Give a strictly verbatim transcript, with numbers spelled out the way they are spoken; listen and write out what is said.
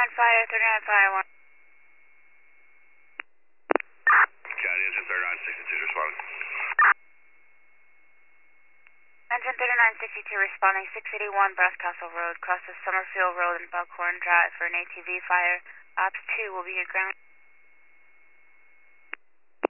thirty-nine fire, thirty-nine fire one. Got engine thirty-nine sixty-two responding. Engine thirty-nine sixty-two responding, six eighty-one Brasscastle Road, crosses Summerfield Road and Buckhorn Drive for an A T V fire. Ops two will be at ground.